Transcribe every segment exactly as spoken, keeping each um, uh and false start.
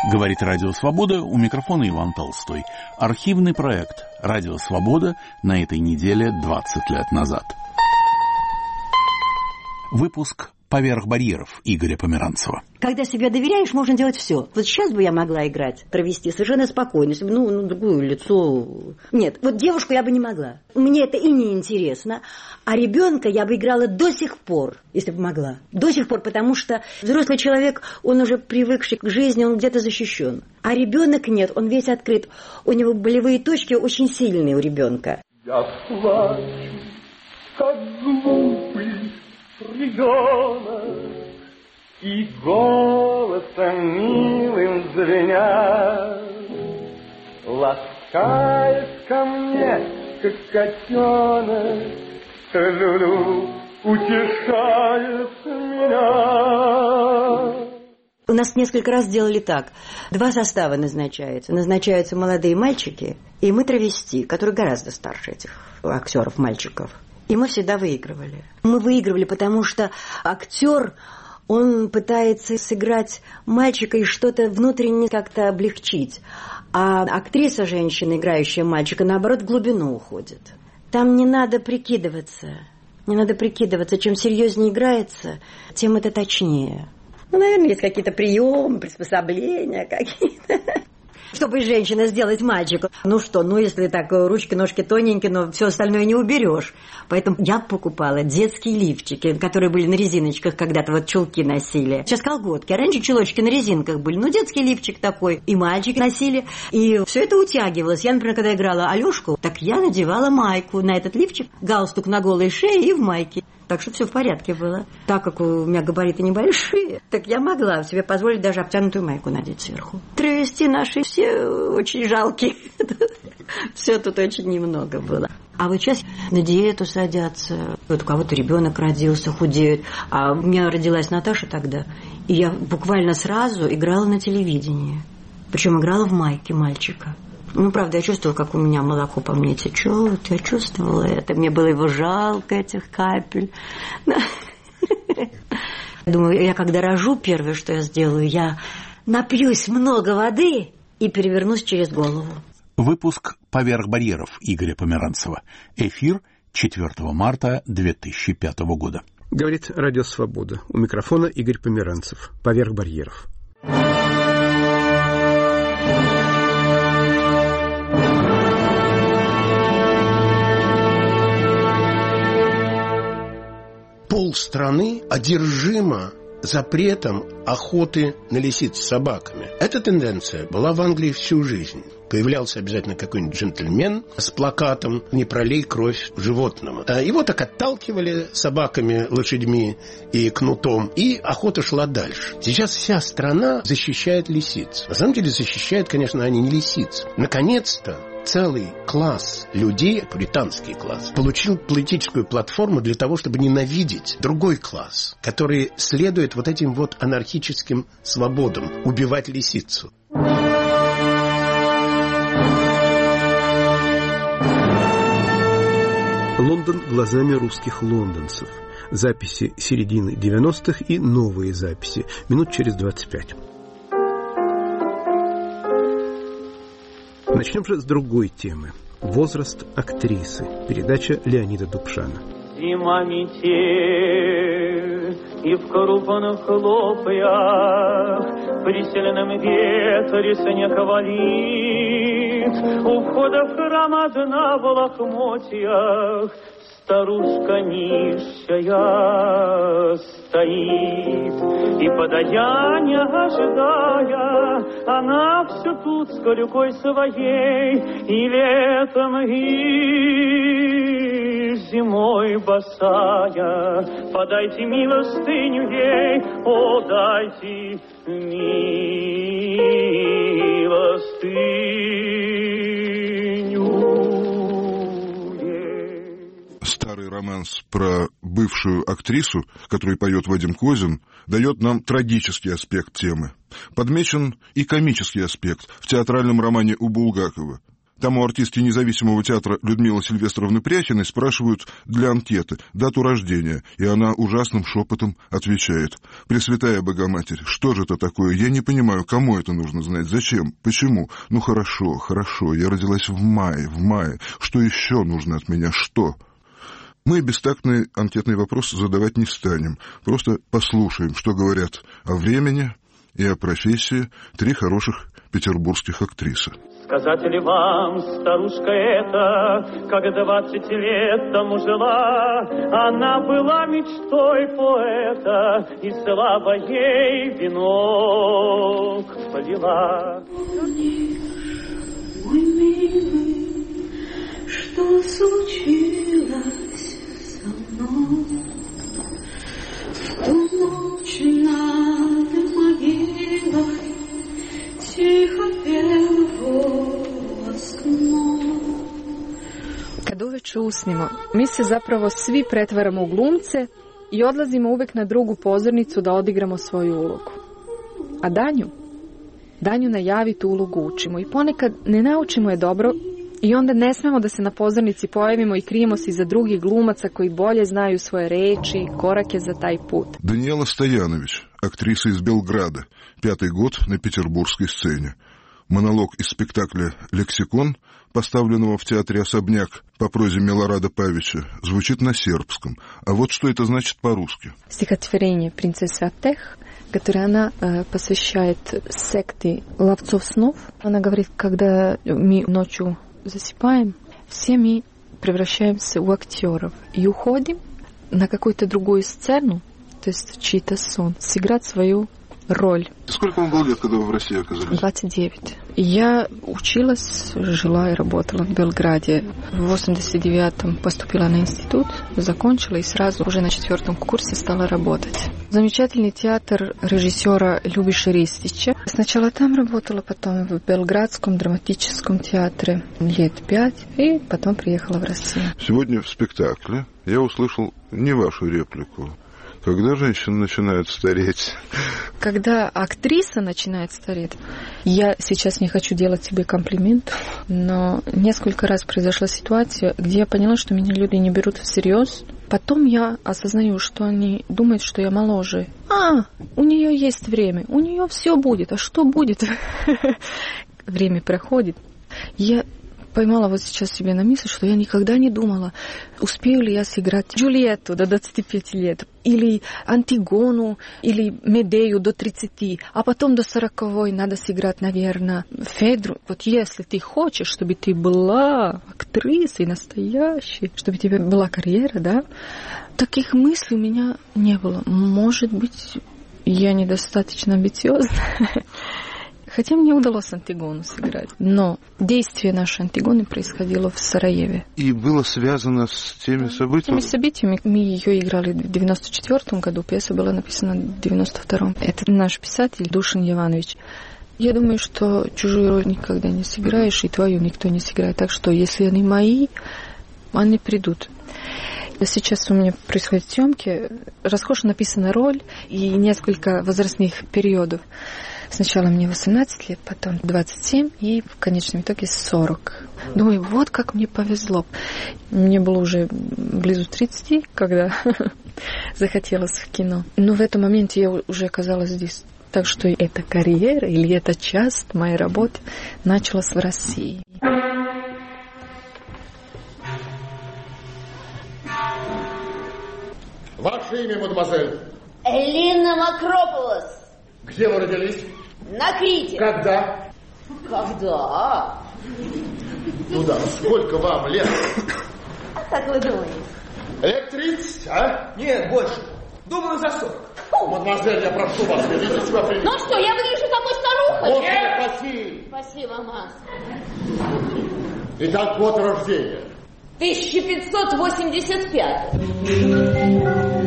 Говорит Радио Свобода, у микрофона Иван Толстой. Архивный проект Радио Свобода на этой неделе двадцать лет назад. Выпуск «Поверх барьеров» Игоря Померанцева. Когда себе доверяешь, можно делать все. Вот сейчас бы я могла играть, провести совершенно спокойно, ну, ну, другое лицо. Нет, вот девушку я бы не могла. Мне это и не интересно. А ребенка я бы играла до сих пор, если бы могла. До сих пор, потому что взрослый человек, он уже привыкший к жизни, он где-то защищен. А ребенок нет, он весь открыт. У него болевые точки очень сильные у ребенка. Я плачу, как глупый ребенок, и голосом милым звеня ласкает ко мне, как котенок, Люлю утешает меня. У нас несколько раз делали так. Два состава назначаются. Назначаются молодые мальчики, и мы травести, которые гораздо старше этих актеров, мальчиков. И мы всегда выигрывали. Мы выигрывали, потому что актер, он пытается сыграть мальчика и что-то внутренне как-то облегчить. А актриса, женщина, играющая мальчика, наоборот, в глубину уходит. Там не надо прикидываться. Не надо прикидываться. Чем серьезнее играется, тем это точнее. Ну, наверное, есть какие-то приемы, приспособления какие-то. Чтобы женщина сделать мальчику. Ну что, ну если так, ручки, ножки тоненькие, но все остальное не уберешь. Поэтому я покупала детские лифчики, которые были на резиночках, когда-то вот чулки носили. Сейчас колготки, а раньше чулочки на резинках были. Ну, детский лифчик такой, и мальчики носили. И все это утягивалось. Я, например, когда играла Алёшку, так я надевала майку на этот лифчик, галстук на голой шее и в майке. Так что все в порядке было. Так как у меня габариты небольшие, так я могла себе позволить даже обтянутую майку надеть сверху. Травести наши все очень жалкие. Все тут очень немного было. А вот сейчас на диету садятся. Вот у кого-то ребенок родился, худеют. А у меня родилась Наташа тогда. И я буквально сразу играла на телевидении. Причем играла в майке мальчика. Ну, правда, я чувствовала, как у меня молоко по мне течет. Я чувствовала это. Мне было его жалко, этих капель. Думаю, я когда рожу, первое, что я сделаю, я напьюсь много воды и перевернусь через голову. Выпуск «Поверх барьеров» Игоря Померанцева. Эфир четвёртого марта две тысячи пятого года. Говорит Радио Свобода. У микрофона Игорь Померанцев. «Поверх барьеров». Полстраны одержимо запретом охоты на лисиц с собаками. Эта тенденция была в Англии всю жизнь. Появлялся обязательно какой-нибудь джентльмен с плакатом «Не пролей кровь животному». Его так отталкивали собаками, лошадьми и кнутом, и охота шла дальше. Сейчас вся страна защищает лисиц. На самом деле защищает, конечно, они не лисиц. Наконец-то целый класс людей, пуританский класс, получил политическую платформу для того, чтобы ненавидеть другой класс, который следует вот этим вот анархическим свободам, убивать лисицу. Лондон глазами русских лондонцев. Записи середины девяностых и новые записи. Минут через двадцать пять. Начнем же с другой темы. Возраст актрисы. Передача Леонида Дубшана. Зима метель, и в крупных хлопьях при сильном ветре снег валит. У входа в храм одна в лохмотьях старушка нищая стоит. И подаяния ожидая, она все тут с колюкой своей, и летом, и зимой босая. Подайте милостыню ей, о, дайте милостыню. Старый романс про бывшую актрису, которую поет Вадим Козин, дает нам трагический аспект темы. Подмечен и комический аспект в театральном романе у Булгакова. Там у артистки независимого театра Людмилы Сильвестровны Пряхиной спрашивают для анкеты дату рождения, и она ужасным шепотом отвечает: «Пресвятая Богоматерь, что же это такое? Я не понимаю, кому это нужно знать, зачем, почему? Ну хорошо, хорошо, я родилась в мае, в мае. Что еще нужно от меня, что?» Мы бестактный анкетный вопрос задавать не станем, просто послушаем, что говорят о времени и о профессии три хороших петербургских актрисы. Сказать ли вам, старушка эта, как двадцать лет тому жила, она была мечтой поэта, и слава ей венок полила. Мой милый, что случилось со мной в ту ночь над могилой? Тихо пел голосно. Kad uveče usnimo, mi se zapravo svi pretvaramo u glumce i odlazimo uvek na drugu pozornicu da odigramo svoju ulogu. A danju? Danju najavi tu ulogu učimo i ponekad ne naučimo je dobro i onda ne smemo da se na pozornici pojavimo i krijemo se iza drugih glumaca koji bolje znaju svoje reči, korake za taj put. Даниэла Стоянович, актриса из Белграда, пятый год на петербургской сцене. Монолог из спектакля «Лексикон», поставленного в театре «Особняк» по прозе Милорада Павича, звучит на сербском. А вот что это значит по-русски. Стихотворение «Принцессы Атех», которое она э, посвящает секте ловцов снов. Она говорит, когда мы ночью засыпаем, все мы превращаемся в актеров и уходим на какую-то другую сцену, то есть в чей-то сон, сыграть свою роль. Сколько вам было лет, когда вы в России оказались? двадцать девять. Я училась, жила и работала в Белграде. В восемьдесят девятом поступила на институт, закончила и сразу уже на четвертом курсе стала работать. Замечательный театр режиссера Любиши Ристича. Сначала там работала, потом в Белградском драматическом театре лет пять, и потом приехала в Россию. Сегодня в спектакле я услышал не вашу реплику. Когда женщина начинает стареть? Когда актриса начинает стареть, я сейчас не хочу делать себе комплимент, но несколько раз произошла ситуация, где я поняла, что меня люди не берут всерьез. Потом я осознаю, что они думают, что я моложе. А, у нее есть время, у нее все будет. А что будет? Время проходит. Я поймала вот сейчас себе на мысль, что я никогда не думала, успею ли я сыграть Джульетту до двадцати пяти лет, или Антигону, или Медею до тридцати, а потом до сороковой надо сыграть, наверное, Федру. Вот если ты хочешь, чтобы ты была актрисой настоящей, чтобы у тебя была карьера, да, таких мыслей у меня не было. Может быть, я недостаточно амбициозна. Хотя мне удалось Антигону сыграть. Но действие нашей Антигоны происходило в Сараеве. И было связано с теми событиями? С теми событиями. Мы ее играли в девяносто четвёртом году, пьеса была написана в девяносто втором. Это наш писатель Душин Яванович. Я думаю, что чужую роль никогда не сыграешь, и твою никто не сыграет. Так что, если они мои, они придут. Сейчас у меня происходят съемки. Роскошно написана роль и несколько возрастных периодов. Сначала мне восемнадцать лет, потом двадцать семь и в конечном итоге сорок. Думаю, вот как мне повезло. Мне было уже близу тридцати, когда захотелось в кино. Но в этом моменте я уже оказалась здесь. Так что эта карьера или эта часть моей работы началась в России. Ваше имя, мадемуазель? Элина Макрополос. Где вы родились? На Крите. Когда? Когда? Ну да, сколько вам лет? А как вы думаете? Лет тридцать, а? Нет, больше. Думаю, за сорок. Мадемуазель, я прошу вас, ведите себя прилично. Ну что, я выгляжу такой старухой? Господи, спаси. Спасибо, Маш. Итак, год рождения. тысяча пятьсот восемьдесят пятый.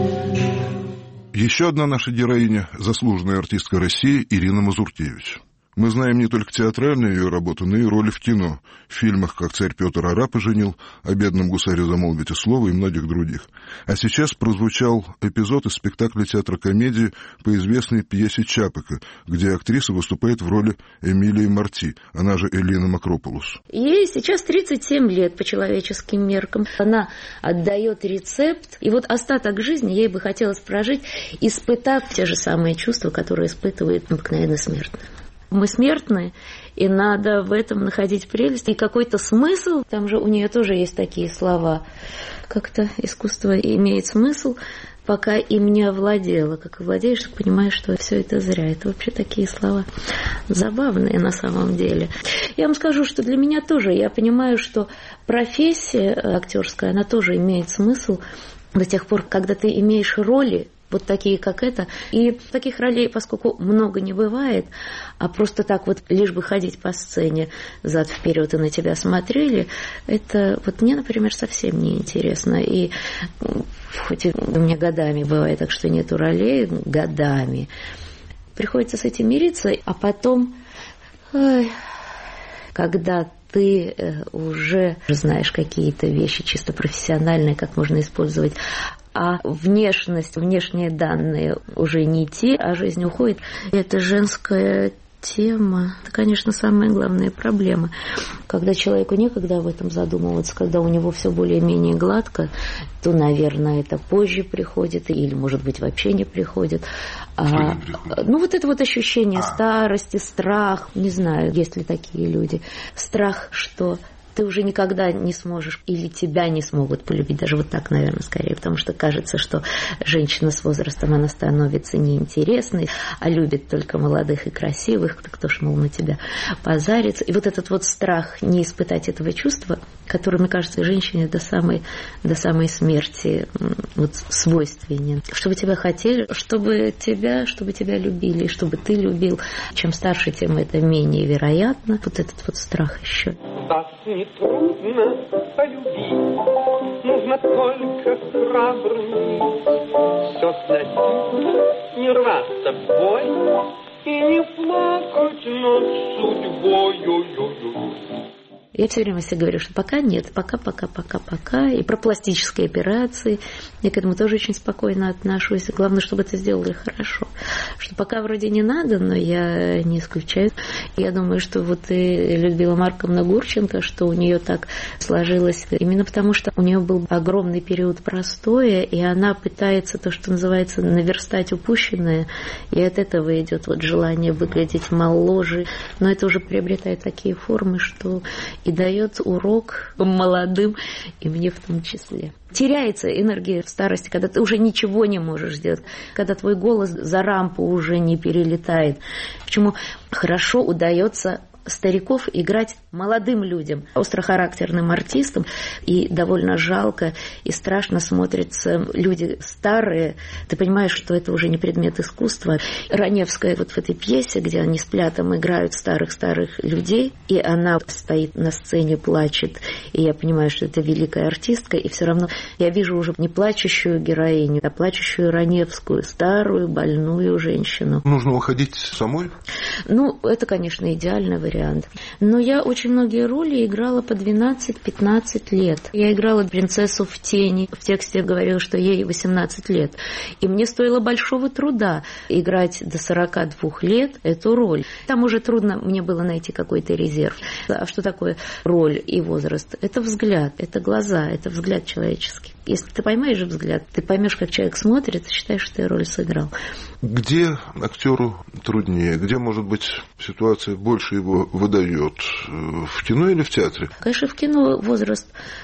Еще одна наша героиня – заслуженная артистка России Ирина Мазуркевич. Мы знаем не только театральную ее работу, но и роли в кино. В фильмах, как «Царь Петр арапа женил», «О бедном гусаре замолвите слово» и многих других. А сейчас прозвучал эпизод из спектакля театра-комедии по известной пьесе Чапека, где актриса выступает в роли Эмилии Марти, она же Элина Макропулос. Ей сейчас тридцать семь лет по человеческим меркам. Она отдает рецепт, и вот остаток жизни ей бы хотелось прожить, испытав те же самые чувства, которые испытывает обыкновенный смертный. Мы смертны, и надо в этом находить прелесть и какой-то смысл. Там же у нее тоже есть такие слова. Как-то искусство имеет смысл, пока им не овладело. Как овладеешь, ты понимаешь, что все это зря. Это вообще такие слова забавные на самом деле. Я вам скажу, что для меня тоже, я понимаю, что профессия актерская, она тоже имеет смысл до тех пор, когда ты имеешь роли, вот такие, как это. И таких ролей, поскольку много не бывает, а просто так вот лишь бы ходить по сцене зад-вперед и на тебя смотрели, это вот мне, например, совсем не интересно. И хоть у меня годами бывает так, что нету ролей, годами. Приходится с этим мириться, а потом, ой, когда ты уже знаешь какие-то вещи чисто профессиональные, как можно использовать, а внешность, внешние данные уже не те, а жизнь уходит. Это женская тема. Это, конечно, самая главная проблема. Когда человеку некогда об этом задумываться, когда у него все более-менее гладко, то, наверное, это позже приходит, или, может быть, вообще не приходит. А, не приходит? Ну, вот это вот ощущение а. старости, страх, не знаю, есть ли такие люди. Страх, что ты уже никогда не сможешь, или тебя не смогут полюбить, даже вот так, наверное, скорее, потому что кажется, что женщина с возрастом, она становится неинтересной, а любит только молодых и красивых, кто ж, мол, на тебя позарится. И вот этот вот страх не испытать этого чувства, который, мне кажется, женщине до самой, до самой смерти вот свойственен. Чтобы тебя хотели, чтобы тебя, чтобы тебя любили, чтобы ты любил. Чем старше, тем это менее вероятно. Вот этот вот страх еще. Трудно полюбить, нужно только храбрым все сносить, не рваться в бой и не плакать над судьбой. Я все время себе говорю, что пока нет, пока, пока, пока, пока. И про пластические операции. Я к этому тоже очень спокойно отношусь. Главное, чтобы это сделали хорошо. Что пока вроде не надо, но я не исключаю. Я думаю, что вот и Людмила Марковна Гурченко, что у нее так сложилось, именно потому что у нее был огромный период простоя, и она пытается то, что называется, наверстать упущенное. И от этого идет вот желание выглядеть моложе. Но это уже приобретает такие формы, что и дает урок молодым, и мне в том числе. Теряется энергия в старости, когда ты уже ничего не можешь сделать, когда твой голос за рампу уже не перелетает. Почему хорошо удается стариков играть молодым людям, острохарактерным артистам, и довольно жалко и страшно смотрятся люди старые. Ты понимаешь, что это уже не предмет искусства. Раневская вот в этой пьесе, где они с Плятом играют старых-старых людей, и она стоит на сцене, плачет, и я понимаю, что это великая артистка, и все равно я вижу уже не плачущую героиню, а плачущую Раневскую, старую, больную женщину. Нужно уходить самой? Ну, это, конечно, идеальный вариант. Но я очень многие роли играла по двенадцать-пятнадцать лет. Я играла принцессу в тени. В тексте говорила, что ей восемнадцать лет. И мне стоило большого труда играть до сорока двух лет эту роль. Там уже трудно мне было найти какой-то резерв. А что такое роль и возраст? Это взгляд, это глаза, это взгляд человеческий. Если ты поймаешь взгляд, ты поймешь, как человек смотрит, и считаешь, что ты роль сыграл. Где актеру труднее? Где, может быть, ситуация больше его выдает? В кино или в театре? Конечно, в кино возраст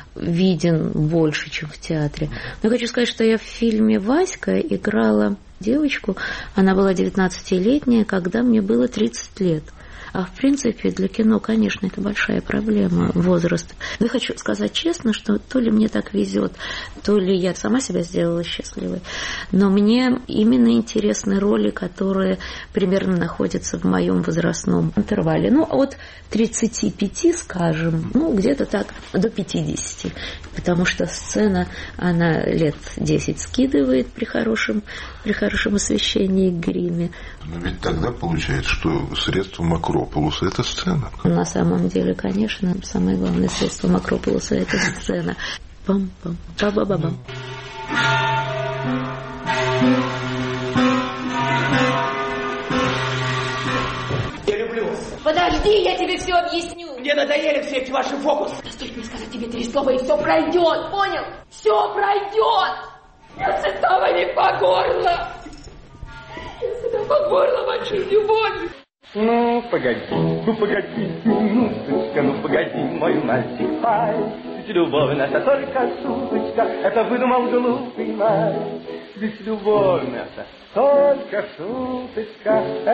виден больше, чем в театре. Но я хочу сказать, что я в фильме «Васька» играла девочку. Она была девятнадцатилетняя, когда мне было тридцать лет. А в принципе для кино, конечно, это большая проблема, возраст. Но я хочу сказать честно, что то ли мне так везет, то ли я сама себя сделала счастливой, но мне именно интересны роли, которые примерно находятся в моем возрастном интервале. Ну, от тридцати пяти, скажем, ну, где-то так до пятидесяти, потому что сцена, она лет десять скидывает при хорошем, при хорошем освещении и гриме. Но ведь тогда получается, что средством Макропулуса — это сцена. На самом деле, конечно, самое главное средство Макропулуса — это сцена. Пам-пам, па-ба-ба-бам. Я люблю вас. Подожди, я тебе все объясню. Мне надоели все эти ваши фокусы. Да стоит мне сказать тебе три слова, и все пройдет, понял? Все пройдет. Я сытого не по горло. Я сытого по горло мочу любовь. Ну, погоди, ну, погоди, минуточка, ну, погоди, мой мальчик, ай. Ведь любовь наша только шуточка, это выдумал глупый мальчик. Ведь любовь наша только шуточка,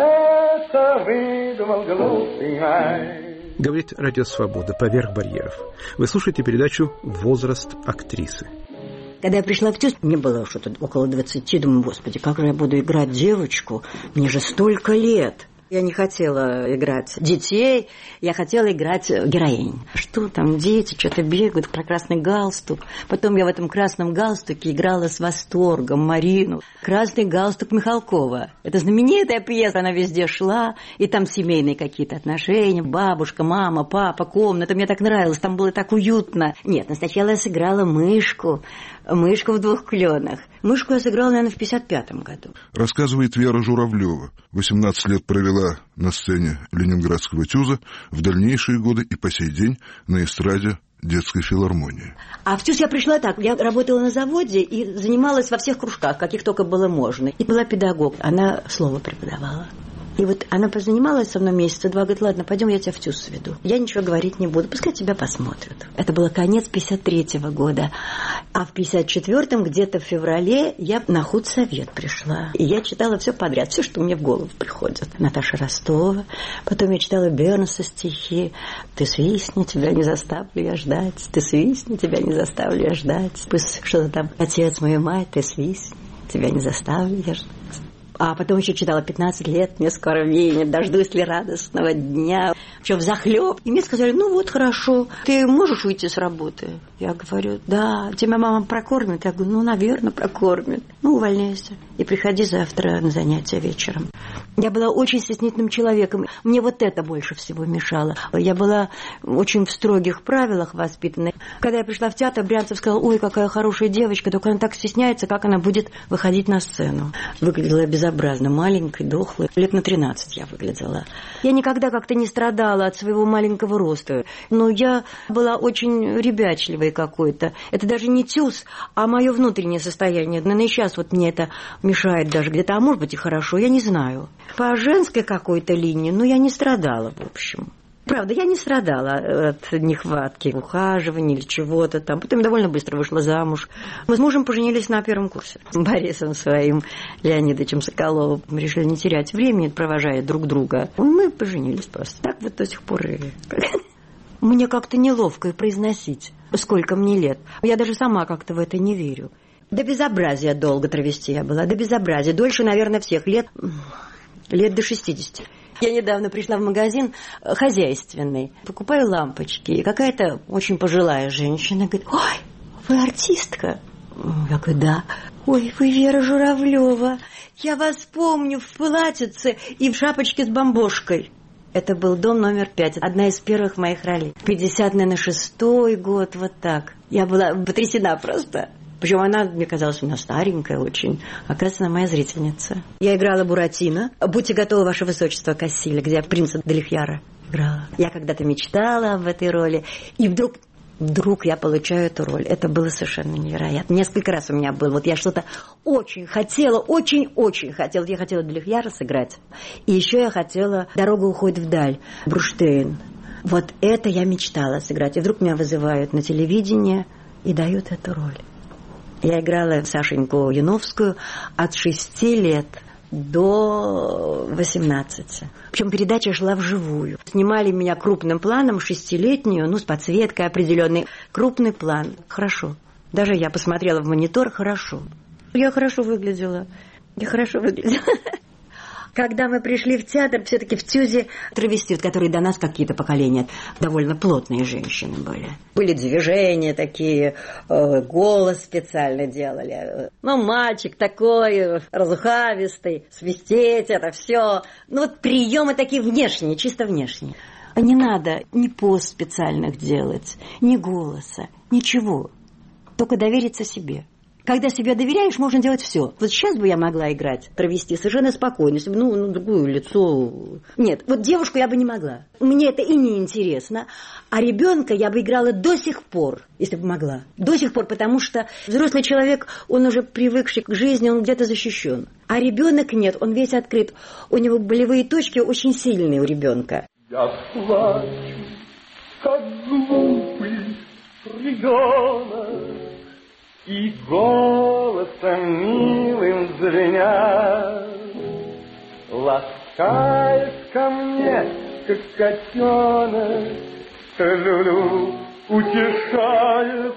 это выдумал глупый мальчик. Говорит Радио Свобода «Поверх барьеров». Вы слушаете передачу «Возраст актрисы». Когда я пришла в ТЮЗ, мне было что-то около двадцати. Думаю, господи, как же я буду играть девочку? Мне же столько лет. Я не хотела играть детей, я хотела играть героинь. Что там, дети что-то бегают про красный галстук. Потом я в этом красном галстуке играла с восторгом Марину. Красный галстук Михалкова. Это знаменитая пьеса, она везде шла. И там семейные какие-то отношения. Бабушка, мама, папа, комната. Мне так нравилось, там было так уютно. Нет, но сначала я сыграла мышку. Мышку в двух кленах. Мышку я сыграла, наверное, в пятьдесят пятом году. Рассказывает Вера Журавлева. восемнадцать лет провела на сцене Ленинградского ТЮЗа, в дальнейшие годы и по сей день на эстраде детской филармонии. А в ТЮЗ я пришла так. Я работала на заводе и занималась во всех кружках, каких только было можно. И была педагог. Она слово преподавала. И вот она позанималась со мной месяца два, говорит, ладно, пойдем, я тебя в ТЮЗ сведу. Я ничего говорить не буду, пускай тебя посмотрят. Это было конец пятьдесят третьего года. А в пятьдесят четвёртом, где-то в феврале, я на худсовет пришла. И я читала все подряд, все, что мне в голову приходит. Наташа Ростова. Потом я читала Бернса стихи. «Ты свистни, тебя не заставлю я ждать. Ты свистни, тебя не заставлю я ждать». Пусть что-то там. «Отец, мою мать, ты свистни, тебя не заставлю я ждать». А потом еще читала пятнадцать лет, мне скоро веяние, дождусь ли радостного дня. Все взахлеб. И мне сказали, ну вот хорошо, ты можешь уйти с работы? Я говорю, да, тебя мама прокормит? Я говорю, ну, наверное, прокормит. Ну, увольняйся и приходи завтра на занятия вечером. Я была очень стеснительным человеком. Мне вот это больше всего мешало. Я была очень в строгих правилах воспитана. Когда я пришла в театр, Брянцев сказал, ой, какая хорошая девочка, только она так стесняется, как она будет выходить на сцену. Выглядела безобразно, маленькой, дохлой. Лет на тринадцать я выглядела. Я никогда как-то не страдала от своего маленького роста. Но я была очень ребячливой какой-то. Это даже не ТЮЗ, а мое внутреннее состояние. Наверное, сейчас вот мне это мешает даже где-то. А может быть и хорошо, я не знаю. По женской какой-то линии, ну, я не страдала, в общем. Правда, я не страдала от нехватки ухаживания или чего-то там. Потом довольно быстро вышла замуж. Мы с мужем поженились на первом курсе. С Борисом своим, Леонидовичем Соколовым. Мы решили не терять времени, провожая друг друга. Мы поженились просто. Так вот до сих пор и... Мне как-то неловко и произносить, сколько мне лет. Я даже сама как-то в это не верю. До безобразия долго травести я была. До безобразия. Дольше, наверное, всех лет... Лет до шестидесяти. Я недавно пришла в магазин хозяйственный. Покупаю лампочки. И какая-то очень пожилая женщина говорит, ой, вы артистка? Я говорю, да. Ой, вы Вера Журавлева. Я вас помню в платьице и в шапочке с бомбошкой. Это был дом номер пять. Одна из первых моих ролей. пятьдесят, наверное, шестой год, вот так. Я была потрясена просто. Причем она, мне казалось, она старенькая очень. Оказывается, она моя зрительница. Я играла Буратино. «Будьте готовы, ваше высочество», Кассиля, где я принца Делихьяра играла. Я когда-то мечтала об этой роли. И вдруг, вдруг я получаю эту роль. Это было совершенно невероятно. Несколько раз у меня было. Вот я что-то очень хотела, очень-очень хотела. Я хотела Делихьяра сыграть. И еще я хотела «Дорога уходит вдаль», Бруштейн. Вот это я мечтала сыграть. И вдруг меня вызывают на телевидение и дают эту роль. Я играла Сашеньку Яновскую от шести лет до восемнадцати. Причем передача шла вживую. Снимали меня крупным планом, шестилетнюю, ну, с подсветкой определенной. Крупный план. Хорошо. Даже я посмотрела в монитор, хорошо. Я хорошо выглядела. Я хорошо выглядела. Когда мы пришли в театр, все-таки в ТЮЗе травести, которые до нас какие-то поколения, довольно плотные женщины были. Были движения такие, голос специально делали. Ну, мальчик такой, разухабистый, свистеть это все. Ну, вот приемы такие внешние, чисто внешние. Не надо ни поз специальных делать, ни голоса, ничего. Только довериться себе. Когда себе доверяешь, можно делать все. Вот сейчас бы я могла играть, провести совершенно спокойно, если бы, ну, ну, другое лицо. Нет, вот девушку я бы не могла. Мне это и не интересно. А ребенка я бы играла до сих пор, если бы могла. До сих пор, потому что взрослый человек, он уже привыкший к жизни, он где-то защищен. А ребенок нет, он весь открыт. У него болевые точки очень сильные у ребенка. Я плачу, как глупый ребенок. И голосом милым звеня, ласкаясь ко мне, как котенок, Люлю утешает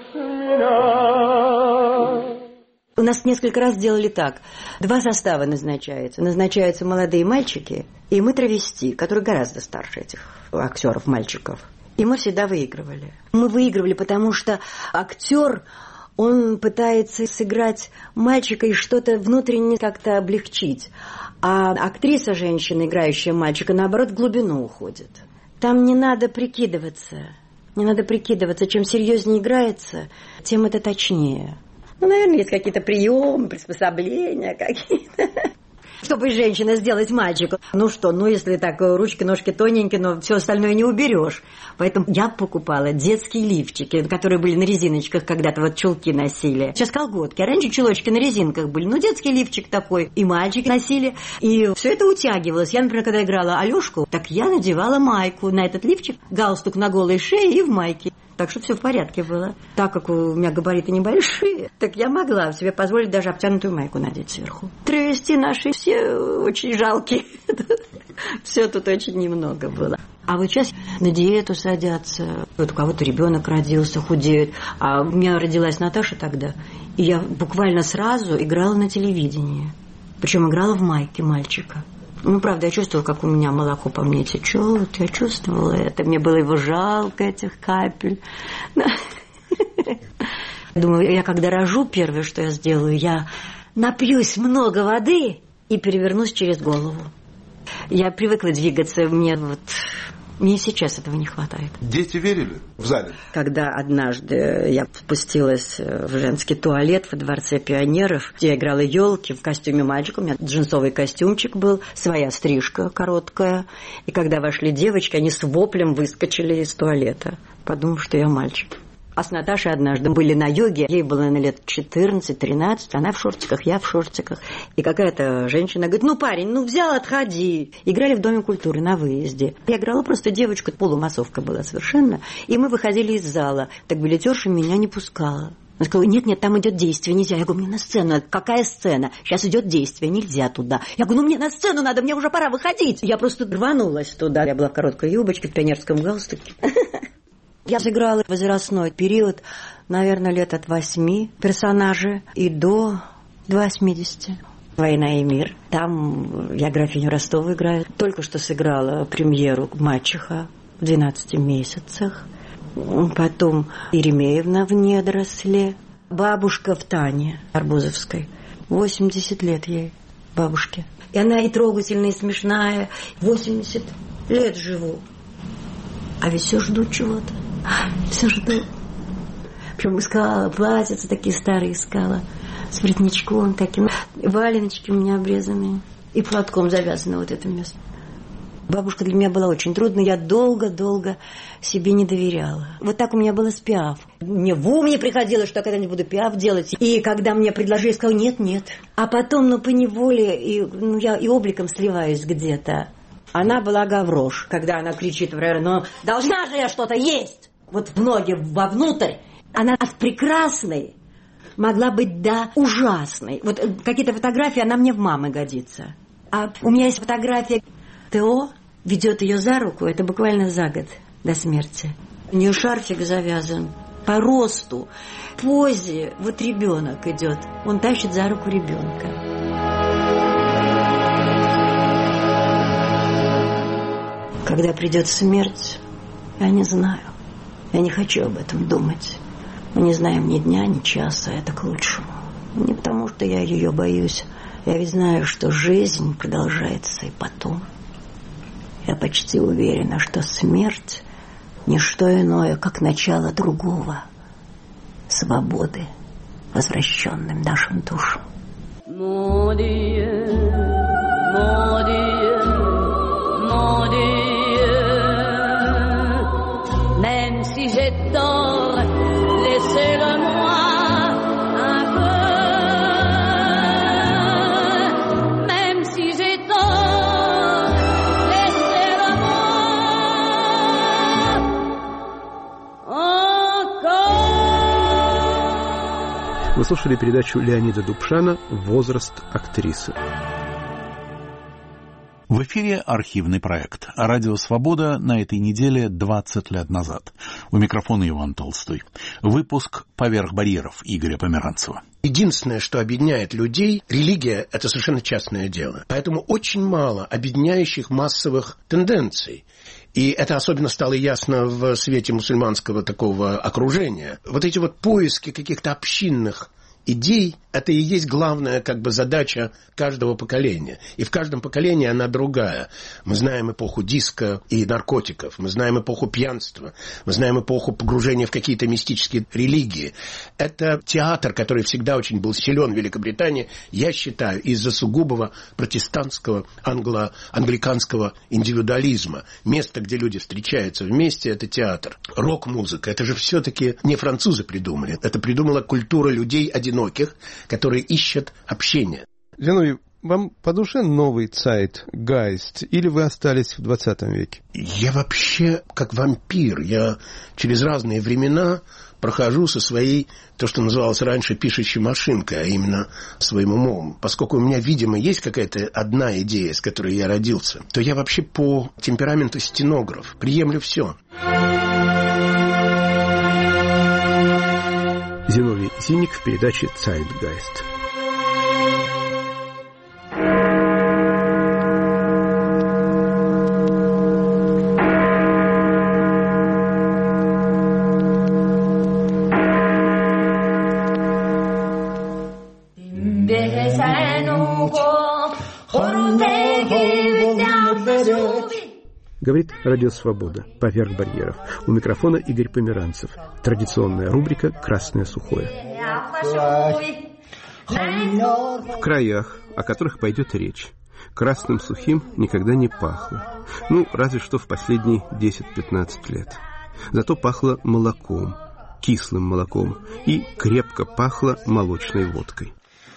меня. У нас несколько раз делали так. Два состава назначаются. Назначаются молодые мальчики, и мы травести, которые гораздо старше этих актеров, мальчиков. И мы всегда выигрывали. Мы выигрывали, потому что актер... Он пытается сыграть мальчика и что-то внутренне как-то облегчить. А актриса, женщина, играющая мальчика, наоборот, в глубину уходит. Там не надо прикидываться. Не надо прикидываться. Чем серьезнее играется, тем это точнее. Ну, наверное, есть какие-то приемы, приспособления какие-то. Чтобы женщина сделать мальчику. Ну что, ну если так, ручки, ножки тоненькие, но все остальное не уберешь. Поэтому я покупала детские лифчики, которые были на резиночках, когда-то вот чулки носили. Сейчас колготки, а раньше чулочки на резинках были. Ну, детский лифчик такой, и мальчики носили. И все это утягивалось. Я, например, когда играла Алёшку, так я надевала майку на этот лифчик, галстук на голой шее и в майке. Так что все в порядке было. Так как у меня габариты небольшие, так я могла себе позволить даже обтянутую майку надеть сверху. Травести наши все очень жалкие. Все тут очень немного было. А вот сейчас на диету садятся. Вот у кого-то ребенок родился, худеют. А у меня родилась Наташа тогда. И я буквально сразу играла на телевидении. Причем играла в майке мальчика. Ну, правда, я чувствовала, как у меня молоко по мне течет. Я чувствовала это. Мне было его жалко, этих капель. Думаю, я когда рожу, первое, что я сделаю, я напьюсь много воды и перевернусь через голову. Я привыкла двигаться, мне вот... Мне сейчас этого не хватает. Дети верили в зале? Когда однажды я спустилась в женский туалет во Дворце пионеров, где я играла елки в костюме мальчика, у меня джинсовый костюмчик был, своя стрижка короткая. И когда вошли девочки, они с воплем выскочили из туалета, подумав, что я мальчик. А с Наташей однажды были на йоге, ей было на лет четырнадцать-тринадцать, она в шортиках, я в шортиках. И какая-то женщина говорит, ну, парень, ну, взял, отходи. Играли в Доме культуры на выезде. Я играла просто девочку, полумассовка была совершенно. И мы выходили из зала. Так билетерша меня не пускала. Она сказала, нет-нет, там идет действие, нельзя. Я говорю, мне на сцену. Какая сцена? Сейчас идет действие, нельзя туда. Я говорю, ну мне на сцену надо, мне уже пора выходить. Я просто рванулась туда. Я была в короткой юбочке, в пионерском галстуке. Я сыграла возрастной период, наверное, лет от восьми персонажей и до восьмидесяти. «Война и мир». Там я графиню Ростову играю. Только что сыграла премьеру «Мачеха» в двенадцати месяцах. Потом Еремеевна в «Недоросле». Бабушка в «Тане» Арбузовской. восемьдесят лет ей, бабушке. И она и трогательная, и смешная. восемьдесят лет живу. А ведь все жду чего-то. Все жду. Причем искала, платьица такие старые искала. С воротничком таким. Валеночки у меня обрезанные. И платком завязаны вот это место. Бабушка для меня была очень трудной. Я долго-долго себе не доверяла. Вот так у меня было с Пиаф. Мне в ум не приходилось, что я когда-нибудь буду Пиаф делать. И когда мне предложили, я сказала, нет-нет. А потом, ну, поневоле, и, ну, я и обликом сливаюсь где-то. Она была Гаврош, когда она кричит, ну, должна же я что-то есть. Вот в ноги вовнутрь. Она от прекрасной могла быть до ужасной. Вот какие-то фотографии, она мне в мамы годится. А у меня есть фотография. Тео ведет ее за руку, это буквально за год до смерти. У нее шарфик завязан по росту, позе. Вот ребенок идет, он тащит за руку ребенка. Когда придет смерть, я не знаю. Я не хочу об этом думать. Мы не знаем ни дня, ни часа, это к лучшему. Не потому, что я ее боюсь. Я ведь знаю, что жизнь продолжается и потом. Я почти уверена, что смерть – не что иное, как начало другого – свободы, возвращенным нашим душам. Mon Dieu, mon Dieu, mon Dieu, même si j'ai tort, laissez-le-moi un peu, même si j'ai tort, laissez-le-moi encore. Вы слушали передачу Леонида Дубшана «Возраст актрисы». В эфире архивный проект «Радио Свобода» на этой неделе двадцать лет назад. У микрофона Иван Толстой. Выпуск «Поверх барьеров» Игоря Померанцева. Единственное, что объединяет людей, религия – это совершенно частное дело. Поэтому очень мало объединяющих массовых тенденций. И это особенно стало ясно в свете мусульманского такого окружения. Вот эти вот поиски каких-то общинных идей – это и есть главная как бы задача каждого поколения. И в каждом поколении она другая. Мы знаем эпоху диска и наркотиков, мы знаем эпоху пьянства, мы знаем эпоху погружения в какие-то мистические религии. Это театр, который всегда очень был силен в Великобритании, я считаю, из-за сугубого протестантского англо- англиканского индивидуализма. Место, где люди встречаются вместе, это театр. Рок-музыка, это же все-таки не французы придумали. Это придумала культура людей одиноких, которые ищут общение. Зиновий, вам по душе новый Zeitgeist, или вы остались в двадцатом веке? Я вообще как вампир. Я через разные времена прохожу со своей, то, что называлось раньше, пишущей машинкой, а именно своим умом. Поскольку у меня, видимо, есть какая-то одна идея, с которой я родился, то я вообще по темпераменту стенограф. Приемлю все. Зиновий Зиник в передаче «Zeitgeist». Говорит «Радио Свобода». Поверх барьеров. У микрофона Игорь Померанцев. Традиционная рубрика «Красное сухое». В краях, о которых пойдет речь, красным сухим никогда не пахло. Ну, разве что в последние десять-пятнадцать лет. Зато пахло молоком, кислым молоком, и крепко пахло молочной водкой.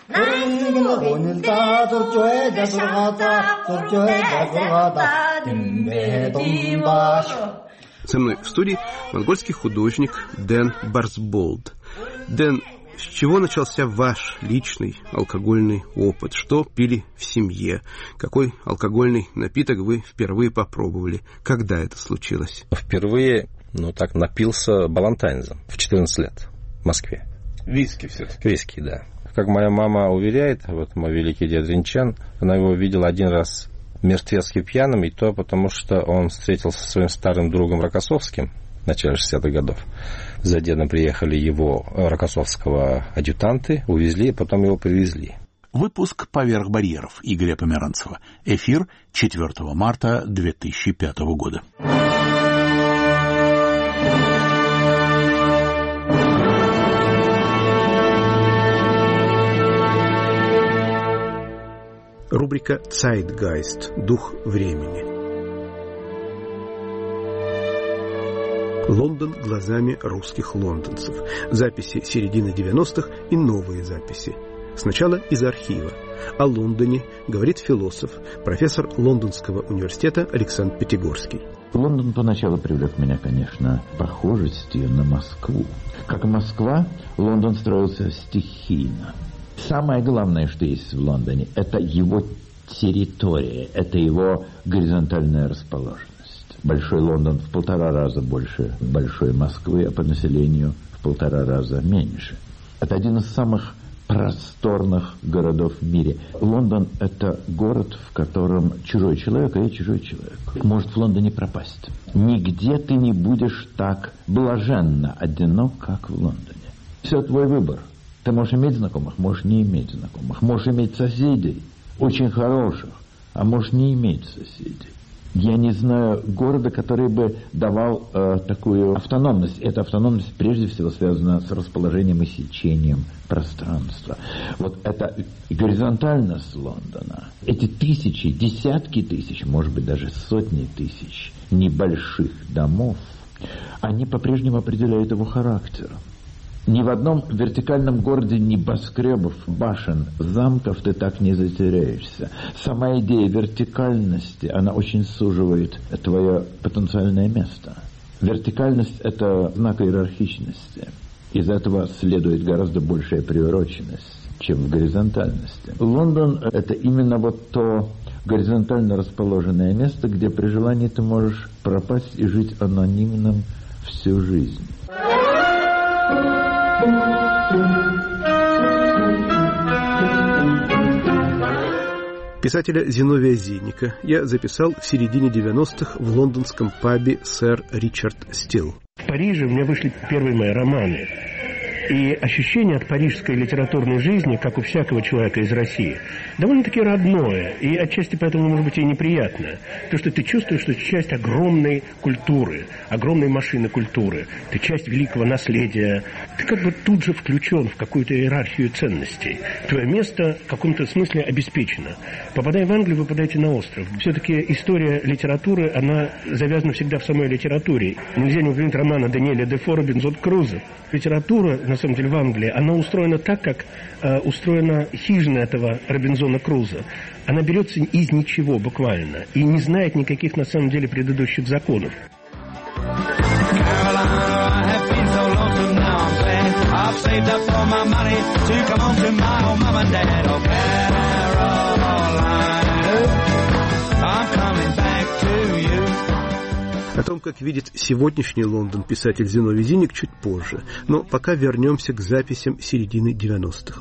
Со мной в студии монгольский художник Дэн Барсболд. Дэн, с чего начался ваш личный алкогольный опыт? Что пили в семье? Какой алкогольный напиток вы впервые попробовали? Когда это случилось? Впервые, ну так, напился балантайнзом в четырнадцать лет в Москве. Виски все-таки? Виски, да. Как моя мама уверяет, вот мой великий дед Ринчан, она его видела один раз мертвецки пьяным, и то потому, что он встретился со своим старым другом Рокоссовским в начале шестидесятых годов. За дедом приехали его рокоссовского адъютанты, увезли, и потом его привезли. Выпуск «Поверх барьеров» Игоря Померанцева. Эфир четвёртого марта две тысячи пятого года. Рубрика «Zeitgeist» – «Дух времени». Лондон глазами русских лондонцев. Записи середины девяностых и новые записи. Сначала из архива. О Лондоне говорит философ, профессор Лондонского университета Александр Пятигорский. Лондон поначалу привлек меня, конечно, похожестью на Москву. Как Москва, Лондон строился стихийно. Самое главное, что есть в Лондоне, это его территория, это его горизонтальная расположенность. Большой Лондон в полтора раза больше большой Москвы, а по населению в полтора раза меньше. Это один из самых просторных городов в мире. Лондон – это город, в котором чужой человек, а я чужой человек. Может в Лондоне пропасть. Нигде ты не будешь так блаженно одинок, как в Лондоне. Все твой выбор. Ты можешь иметь знакомых, можешь не иметь знакомых. Можешь иметь соседей, очень хороших, а можешь не иметь соседей. Я не знаю города, который бы давал э, такую автономность. Эта автономность прежде всего связана с расположением и сечением пространства. Вот это горизонтальность Лондона, эти тысячи, десятки тысяч, может быть даже сотни тысяч небольших домов, они по-прежнему определяют его характер. Ни в одном вертикальном городе небоскребов, башен, замков ты так не затеряешься. Сама идея вертикальности, она очень суживает твое потенциальное место. Вертикальность – это знак иерархичности. Из этого следует гораздо большая приуроченность, чем в горизонтальности. Лондон – это именно вот то горизонтально расположенное место, где при желании ты можешь пропасть и жить анонимным всю жизнь. Писателя Зиновия Зиника я записал в середине девяностых в лондонском пабе «Сэр Ричард Стилл». В Париже у меня вышли первые мои романы. И ощущение от парижской литературной жизни, как у всякого человека из России, довольно-таки родное. И отчасти поэтому, может быть, и неприятное. То, что ты чувствуешь, что ты часть огромной культуры, огромной машины культуры. Ты часть великого наследия. Ты как бы тут же включен в какую-то иерархию ценностей. Твое место в каком-то смысле обеспечено. Попадая в Англию, вы попадаете на остров. Все-таки история литературы, она завязана всегда в самой литературе. Нельзя не упомянуть романа Даниэля Дефо «Робинзон Крузо». Литература, на самом деле, в Англии, она устроена так, как э, устроена хижина этого Робинзона Крузо. Она берется из ничего, буквально, и не знает никаких, на самом деле, предыдущих законов. О том, как видит сегодняшний Лондон писатель Зиновий Зиник, чуть позже. Но пока вернемся к записям середины девяностых.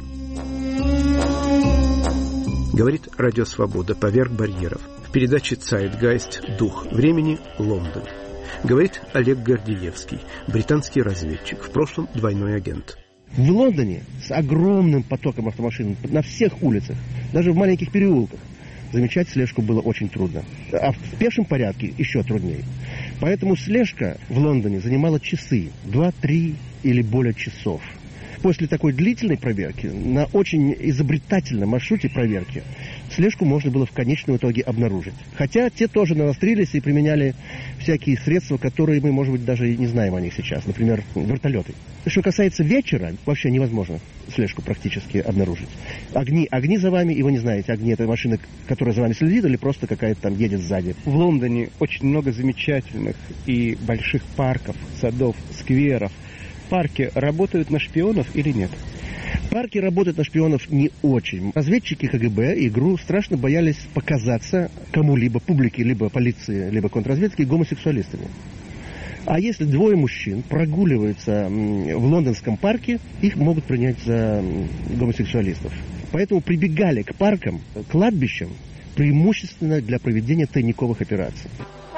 Говорит Радио Свобода «Поверх барьеров». В передаче «Цайтгайст. Дух времени. Лондон». Говорит Олег Гордеевский, британский разведчик, в прошлом двойной агент. В Лондоне с огромным потоком автомашин на всех улицах, даже в маленьких переулках, замечать слежку было очень трудно. А в пешем порядке еще труднее. Поэтому слежка в Лондоне занимала часы, два-три или более часов. После такой длительной проверки, на очень изобретательном маршруте проверки, слежку можно было в конечном итоге обнаружить. Хотя те тоже навострились и применяли всякие средства, которые мы, может быть, даже и не знаем о них сейчас. Например, вертолеты. Что касается вечера, вообще невозможно слежку практически обнаружить. Огни, огни за вами, и вы не знаете, огни — это машина, которая за вами следит, или просто какая-то там едет сзади. В Лондоне очень много замечательных и больших парков, садов, скверов. Парки работают на шпионов или нет? Парки работают на шпионов не очень. Разведчики КГБ и ГРУ страшно боялись показаться кому-либо, публике, либо полиции, либо контрразведке, гомосексуалистами. А если двое мужчин прогуливаются в лондонском парке, их могут принять за гомосексуалистов. Поэтому прибегали к паркам, кладбищам, преимущественно для проведения тайниковых операций.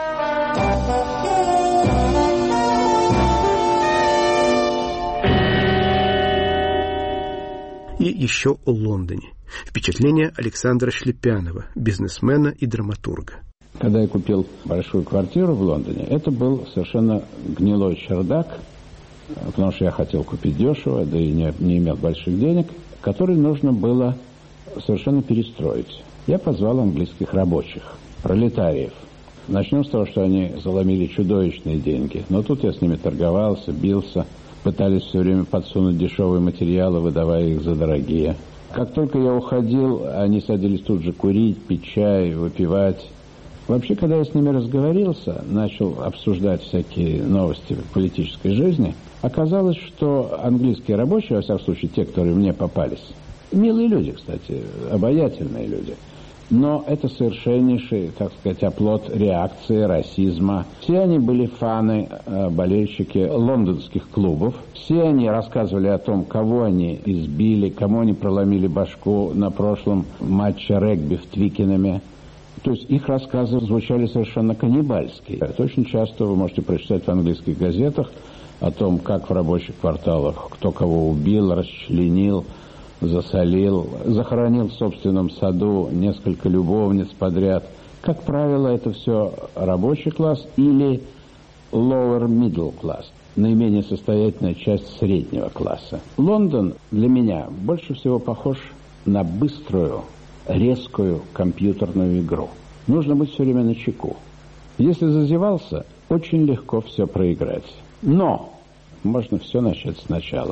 И еще о Лондоне. Впечатление Александра Шлепянова, бизнесмена и драматурга. Когда я купил большую квартиру в Лондоне, это был совершенно гнилой чердак, потому что я хотел купить дешево, да и не, не имел больших денег, который нужно было совершенно перестроить. Я позвал английских рабочих, пролетариев. Начнем с того, что они заломили чудовищные деньги. Но тут я с ними торговался, бился, пытались все время подсунуть дешевые материалы, выдавая их за дорогие. Как только я уходил, они садились тут же курить, пить чай, выпивать. Вообще, когда я с ними разговорился, начал обсуждать всякие новости политической жизни, оказалось, что английские рабочие, во всяком случае, те, которые мне попались, милые люди, кстати, обаятельные люди, Но это совершеннейший, так сказать, оплот реакции, расизма. Все они были фаны, болельщики лондонских клубов. Все они рассказывали о том, кого они избили, кому они проломили башку на прошлом матче регби в Твикенеме. То есть их рассказы звучали совершенно каннибальски. Это очень часто вы можете прочитать в английских газетах о том, как в рабочих кварталах кто кого убил, расчленил, засолил, захоронил в собственном саду несколько любовниц подряд. Как правило, это все рабочий класс или lower middle class, наименее состоятельная часть среднего класса. Лондон для меня больше всего похож на быструю, резкую компьютерную игру. Нужно быть все время начеку. Если зазевался, очень легко все проиграть. Но можно все начать сначала.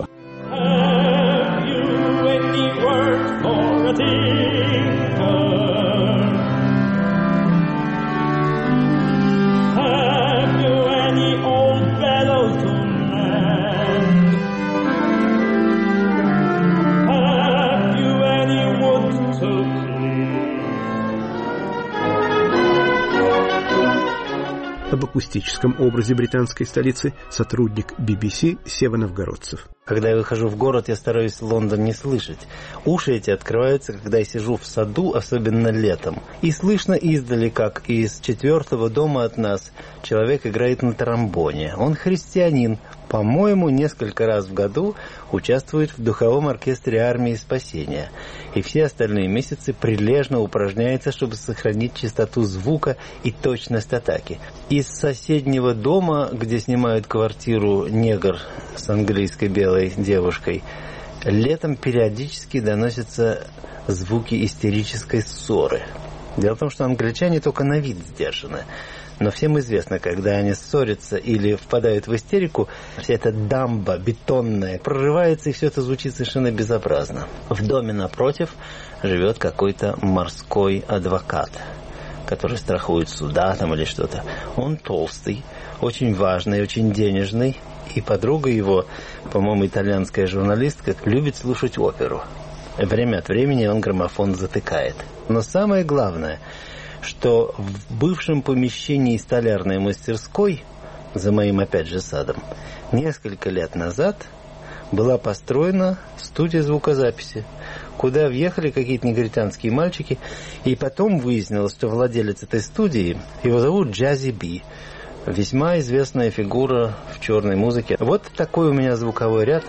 Об акустическом образе британской столицы сотрудник би би си Сева Новгородцев. Когда я выхожу в город, я стараюсь Лондон не слышать. Уши эти открываются, когда я сижу в саду, особенно летом. И слышно издали, как из четвертого дома от нас человек играет на тромбоне. Он христианин. По-моему, несколько раз в году участвует в духовом оркестре армии спасения. И все остальные месяцы прилежно упражняется, чтобы сохранить чистоту звука и точность атаки. Из соседнего дома, где снимают квартиру негр с английской белой девушкой, летом периодически доносятся звуки истерической ссоры. Дело в том, что англичане только на вид сдержаны. Но всем известно, когда они ссорятся или впадают в истерику, вся эта дамба бетонная прорывается, и все это звучит совершенно безобразно. В доме напротив живет какой-то морской адвокат, который страхует суда там или что-то. Он толстый, очень важный, очень денежный, и подруга его, по-моему, итальянская журналистка, любит слушать оперу. Время от времени он граммофон затыкает. Но самое главное, что в бывшем помещении столярной мастерской, за моим опять же садом, несколько лет назад была построена студия звукозаписи, куда въехали какие-то негритянские мальчики, и потом выяснилось, что владелец этой студии, его зовут Джази Би, весьма известная фигура в черной музыке. Вот такой у меня звуковой ряд.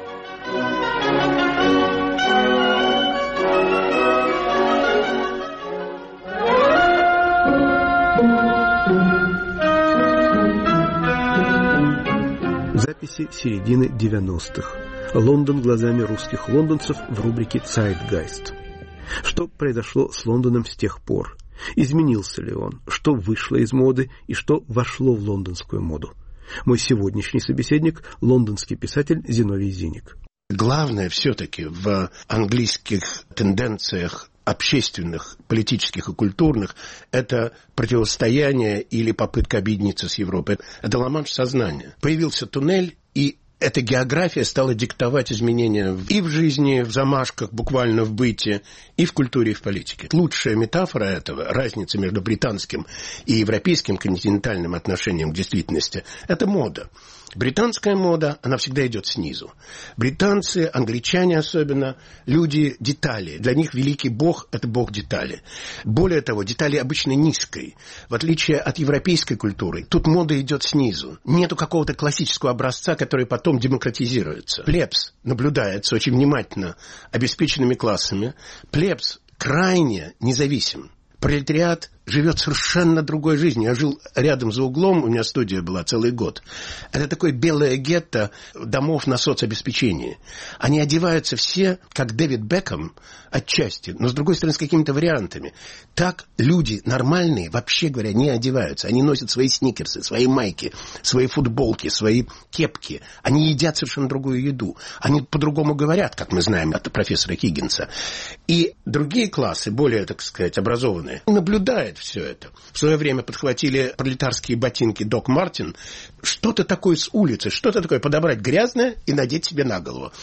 Записи середины девяностых. Лондон глазами русских лондонцев в рубрике «Zeitgeist». Что произошло с Лондоном с тех пор? Изменился ли он? Что вышло из моды и что вошло в лондонскую моду? Мой сегодняшний собеседник – лондонский писатель Зиновий Зиник. Главное все-таки в английских тенденциях общественных, политических и культурных – это противостояние или попытка объединиться с Европой. Это ла-манш сознания. Появился туннель, и эта география стала диктовать изменения и в жизни, в замашках, буквально в быте, и в культуре, и в политике. Лучшая метафора этого, разница между британским и европейским континентальным отношением к действительности – это мода. Британская мода, она всегда идет снизу. Британцы, англичане особенно, люди детали. Для них великий бог – это бог детали. Более того, детали обычно низкой. В отличие от европейской культуры, тут мода идет снизу. Нету какого-то классического образца, который потом демократизируется. Плебс наблюдается очень внимательно обеспеченными классами. Плебс крайне независим. Пролетариат живет совершенно другой жизнью. Я жил рядом за углом, у меня студия была целый год. Это такое белое гетто домов на соцобеспечении. Они одеваются все, как Дэвид Бекхэм, отчасти, но с другой стороны с какими-то вариантами. Так люди нормальные, вообще говоря, не одеваются. Они носят свои сникерсы, свои майки, свои футболки, свои кепки. Они едят совершенно другую еду. Они по-другому говорят, как мы знаем от профессора Хиггинса. И другие классы, более, так сказать, образованные, наблюдают все это. В свое время подхватили пролетарские ботинки Док Мартин. Что-то такое с улицы, что-то такое подобрать грязное и надеть себе на голову.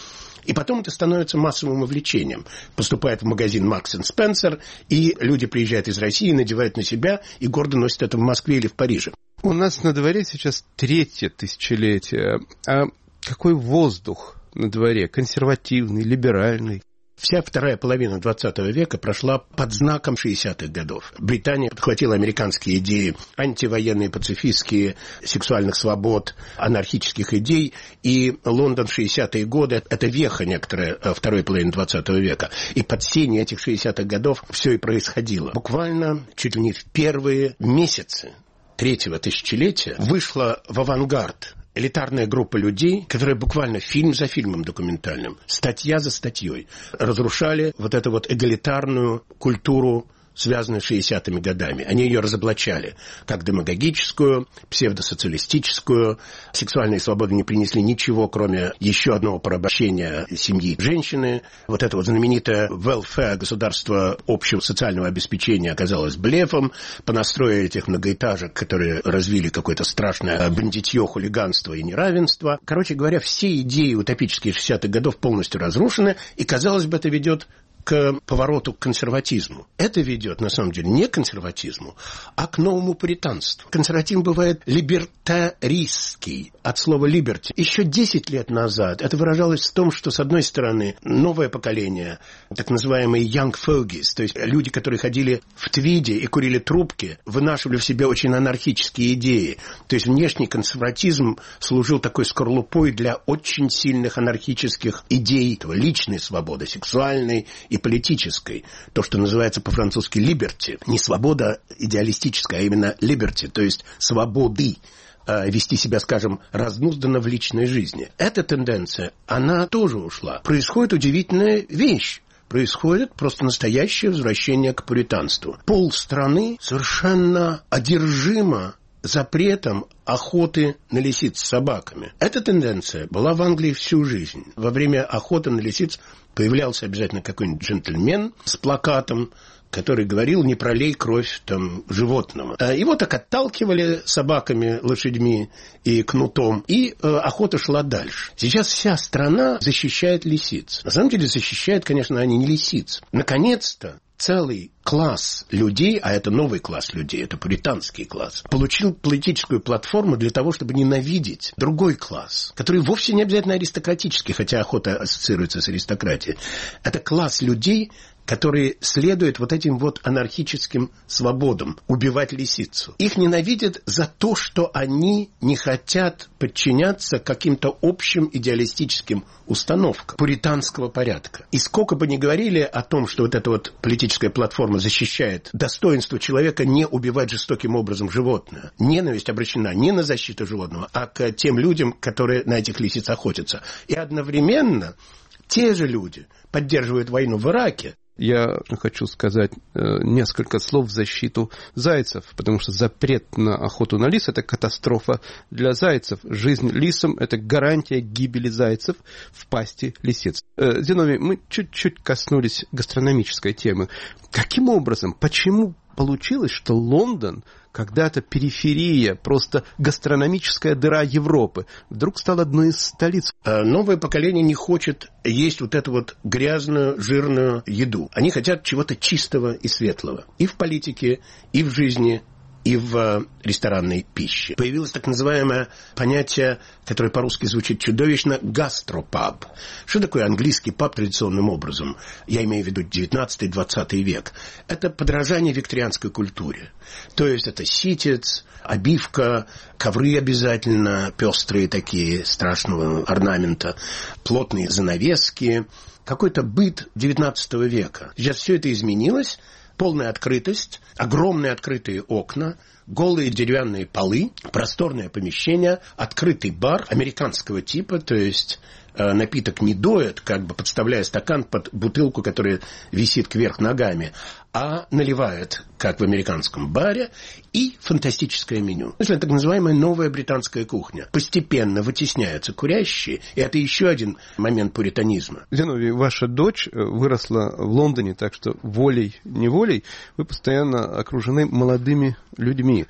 И потом это становится массовым увлечением. Поступает в магазин Marks энд Spencer, и люди приезжают из России, надевают на себя и гордо носят это в Москве или в Париже. У нас на дворе сейчас третье тысячелетие. А какой воздух на дворе? Консервативный, либеральный? Вся вторая половина двадцатого века прошла под знаком шестидесятых годов. Британия подхватила американские идеи, антивоенные, пацифистские, сексуальных свобод, анархических идей. И Лондон в шестидесятые годы – это веха некоторая второй половины двадцатого века. И под сенью этих шестидесятых годов все и происходило. Буквально чуть ли не в первые месяцы третьего тысячелетия вышла в авангард элитарная группа людей, которые буквально фильм за фильмом документальным, статья за статьей разрушали вот эту вот эгалитарную культуру, связанную с шестидесятыми годами. Они ее разоблачали как демагогическую, псевдосоциалистическую. Сексуальные свободы не принесли ничего, кроме еще одного порабощения семьи женщины. Вот это вот знаменитое welfare, государство общего социального обеспечения, оказалось блефом. Понастроили этих многоэтажек, которые развили какое-то страшное бандитье, хулиганство и неравенство. Короче говоря, все идеи утопические шестидесятых годов полностью разрушены, и, казалось бы, это ведет к повороту к консерватизму. Это ведет, на самом деле, не к консерватизму, а к новому пуританству. Консерватизм бывает либертаристский, от слова liberty. Еще десять лет назад это выражалось в том, что, с одной стороны, новое поколение, так называемые young fogies, то есть люди, которые ходили в твиде и курили трубки, вынашивали в себе очень анархические идеи. То есть внешний консерватизм служил такой скорлупой для очень сильных анархических идей, личной свободы, сексуальной и политической. То, что называется по-французски liberty. Не свобода идеалистическая, а именно liberty, то есть свободы вести себя, скажем, разнузданно в личной жизни. Эта тенденция, она тоже ушла. Происходит удивительная вещь. Происходит просто настоящее возвращение к пуританству. Полстраны совершенно одержимо запретом охоты на лисиц с собаками. Эта тенденция была в Англии всю жизнь. Во время охоты на лисиц появлялся обязательно какой-нибудь джентльмен с плакатом, который говорил: не пролей кровь там животного. Его так отталкивали собаками, лошадьми и кнутом, и э, охота шла дальше. Сейчас вся страна защищает лисиц. На самом деле защищают, конечно, они не лисиц. Наконец-то целый класс людей, а это новый класс людей, это пуританский класс, получил политическую платформу для того, чтобы ненавидеть другой класс, который вовсе не обязательно аристократический, хотя охота ассоциируется с аристократией. Это класс людей, которые следуют вот этим вот анархическим свободам, убивать лисицу. Их ненавидят за то, что они не хотят подчиняться каким-то общим идеалистическим установкам пуританского порядка. И сколько бы ни говорили о том, что вот эта вот политическая платформа защищает достоинство человека не убивать жестоким образом животное, ненависть обращена не на защиту животного, а к тем людям, которые на этих лисиц охотятся. И одновременно те же люди поддерживают войну в Ираке. Я хочу сказать э, несколько слов в защиту зайцев, потому что запрет на охоту на лис – это катастрофа для зайцев. Жизнь лисам – это гарантия гибели зайцев в пасти лисиц. Э, Зиновий, мы чуть-чуть коснулись гастрономической темы. Каким образом, почему получилось, что Лондон, когда-то периферия, просто гастрономическая дыра Европы, вдруг стал одной из столиц? Новое поколение не хочет есть вот эту вот грязную, жирную еду. Они хотят чего-то чистого и светлого. И в политике, и в жизни, и в ресторанной пище. Появилось так называемое понятие, которое по-русски звучит чудовищно, гастропаб. Что такое английский паб традиционным образом? Я имею в виду девятнадцатый-двадцатый век. Это подражание викторианской культуре. То есть это ситец, обивка, ковры обязательно, пестрые такие, страшного орнамента, плотные занавески. Какой-то быт девятнадцатого века. Сейчас все это изменилось. Полная открытость, огромные открытые окна, голые деревянные полы, просторное помещение, открытый бар американского типа, то есть э, напиток не доят, как бы подставляя стакан под бутылку, которая висит кверх ногами, а наливает, как в американском баре, и фантастическое меню. Это так называемая новая британская кухня. Постепенно вытесняются курящие, и это еще один момент пуританизма. Зиновий, ваша дочь выросла в Лондоне, так что волей-неволей вы постоянно окружены молодыми людьми.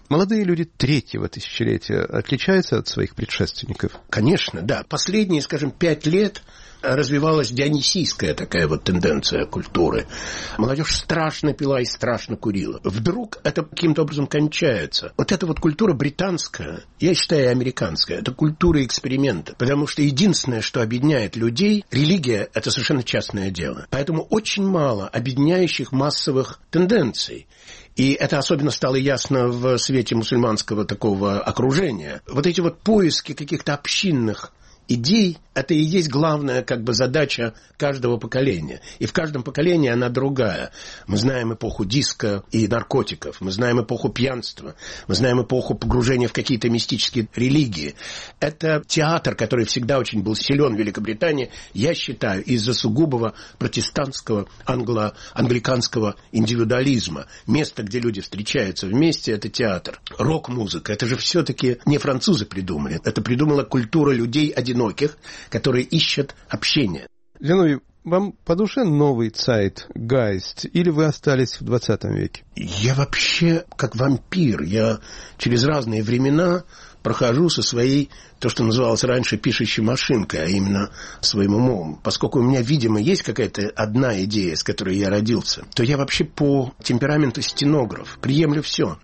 Молодые люди третьего тысячелетия отличаются от своих предшественников? Конечно, да. Последние, скажем, пять лет развивалась дионисийская такая вот тенденция культуры. Молодежь страшно пила и страшно курила. Вдруг это каким-то образом кончается. Вот эта вот культура британская, я считаю, американская, это культура эксперимента. Потому что единственное, что объединяет людей, религия – это совершенно частное дело. Поэтому очень мало объединяющих массовых тенденций. И это особенно стало ясно в свете мусульманского такого окружения. Вот эти вот поиски каких-то общинных идей – это и есть главная как бы задача каждого поколения. И в каждом поколении она другая. Мы знаем эпоху диска и наркотиков, мы знаем эпоху пьянства, мы знаем эпоху погружения в какие-то мистические религии. Это театр, который всегда очень был силен в Великобритании, я считаю, из-за сугубого протестантского англо- англиканского индивидуализма. Место, где люди встречаются вместе, это театр. Рок-музыка, это же все-таки не французы придумали, это придумала культура людей одиноких, которые ищут общение. Зиновий, вам по душе новый Zeitgeist, или вы остались в двадцатом веке? Я вообще как вампир. Я через разные времена прохожу со своей, то, что называлось раньше, пишущей машинкой, а именно своим умом. Поскольку у меня, видимо, есть какая-то одна идея, с которой я родился, то я вообще по темпераменту стенограф. Приемлю все.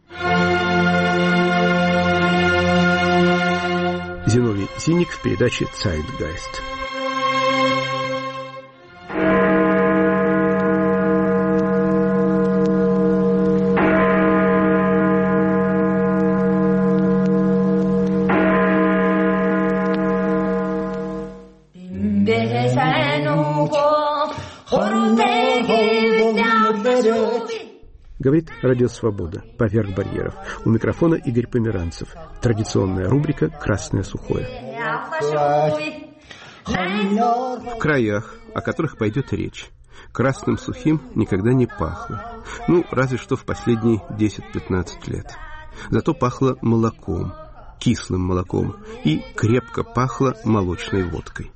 Зиновий Зинник в передаче «Zeitgeist». Говорит Радио Свобода. Поверх барьеров. У микрофона Игорь Померанцев. Традиционная рубрика «Красное сухое». В краях, о которых пойдет речь, красным сухим никогда не пахло. Ну, разве что в последние десять-пятнадцать лет. Зато пахло молоком, кислым молоком, и крепко пахло молочной водкой.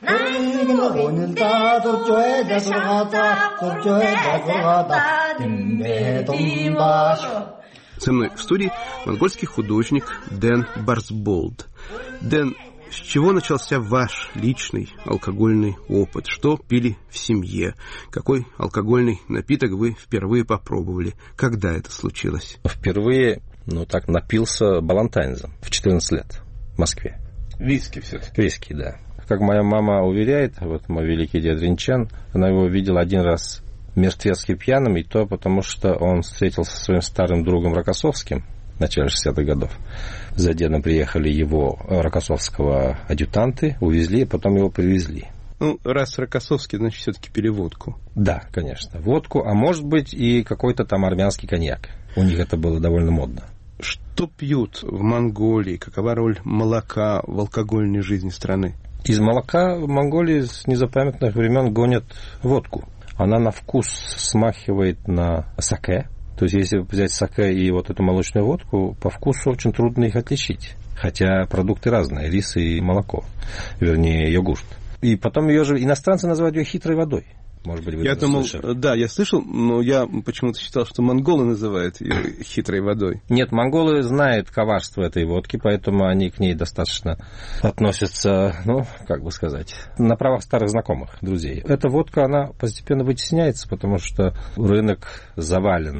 Со мной в студии монгольский художник Дэн Барсболд. Дэн, с чего начался ваш личный алкогольный опыт? Что пили в семье? Какой алкогольный напиток вы впервые попробовали? Когда это случилось? Впервые, ну так, напился балантайнзом в четырнадцать лет в Москве. Виски все-таки? Виски, да. Как моя мама уверяет, вот мой великий дед Ринчан, она его видела один раз мертвецки пьяным, и то потому, что он встретился со своим старым другом Рокоссовским в начале шестидесятых годов. За дедом приехали его рокоссовского адъютанты, увезли, и потом его привезли. Ну, раз Рокоссовский, значит, все-таки пили водку. Да, конечно, водку, а может быть и какой-то там армянский коньяк. У них это было довольно модно. Что пьют в Монголии? Какова роль молока в алкогольной жизни страны? Из молока в Монголии с незапамятных времен гонят водку. Она на вкус смахивает на саке. То есть, если взять саке и вот эту молочную водку, по вкусу очень трудно их отличить. Хотя продукты разные, рис и молоко. Вернее, йогурт. И потом ее же иностранцы называют ее хитрой водой. Может быть, вы я это думал, слышали. Да, я слышал, но я почему-то считал, что монголы называют ее хитрой водой. Нет, монголы знают коварство этой водки, поэтому они к ней достаточно относятся, ну, как бы сказать, на правах старых знакомых, друзей. Эта водка, она постепенно вытесняется, потому что рынок завален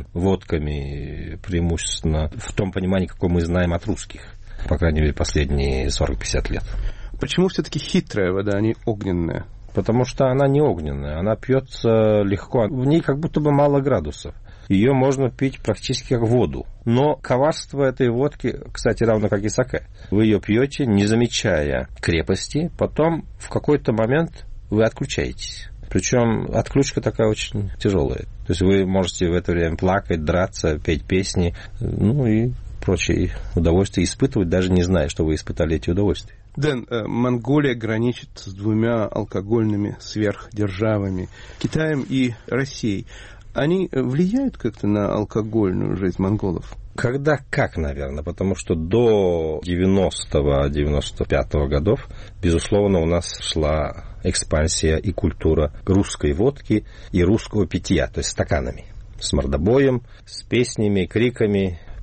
водками преимущественно в том понимании, какое мы знаем от русских, по крайней мере, последние сорок-пятьдесят лет. Почему все-таки хитрая вода, а не огненная? Потому что она не огненная, она пьется легко, в ней как будто бы мало градусов. Ее можно пить практически как воду. Но коварство этой водки, кстати, равно как и саке. Вы ее пьете, не замечая крепости, потом в какой-то момент вы отключаетесь. Причем отключка такая очень тяжелая. То есть вы можете в это время плакать, драться, петь песни, ну и прочие удовольствия испытывать, даже не зная, что вы испытали эти удовольствия. Дэн, Монголия граничит с двумя алкогольными сверхдержавами, Китаем и Россией. Они влияют как-то на алкогольную жизнь монголов? Когда как, наверное, потому что до девяностого девяносто пятого годов, безусловно, у нас шла экспансия и культура русской водки и русского питья, то есть стаканами, с мордобоем, с песнями, криками,